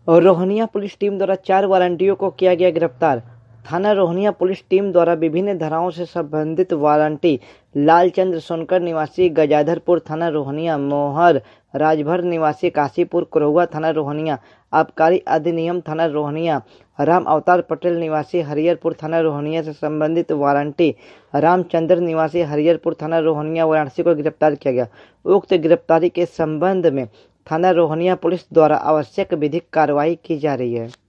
और Rohania police team द्वारा 4 वारंटियों को किया गया गिरफ्तार। थाना रोहनिया पुलिस टीम द्वारा विभिन्न धाराओं से संबंधित वारंटी लालचंद्र सोनकर निवासी गजाधरपुर थाना रोहनिया, मोहर राजभर निवासी काशीपुर कुरहुआ थाना रोहनिया, आबकारी अधिनियम थाना रोहनिया, राम अवतार पटेल निवासी हरिहरपुर थाना रोहनिया से संबंधित वारंटी रामचंद्र निवासी हरिहरपुर थाना रोहनिया वाराणसी को गिरफ्तार किया गया। उक्त गिरफ्तारी के संबंध में थाना रोहनिया पुलिस द्वारा आवश्यक विधिक कार्रवाई की जा रही है।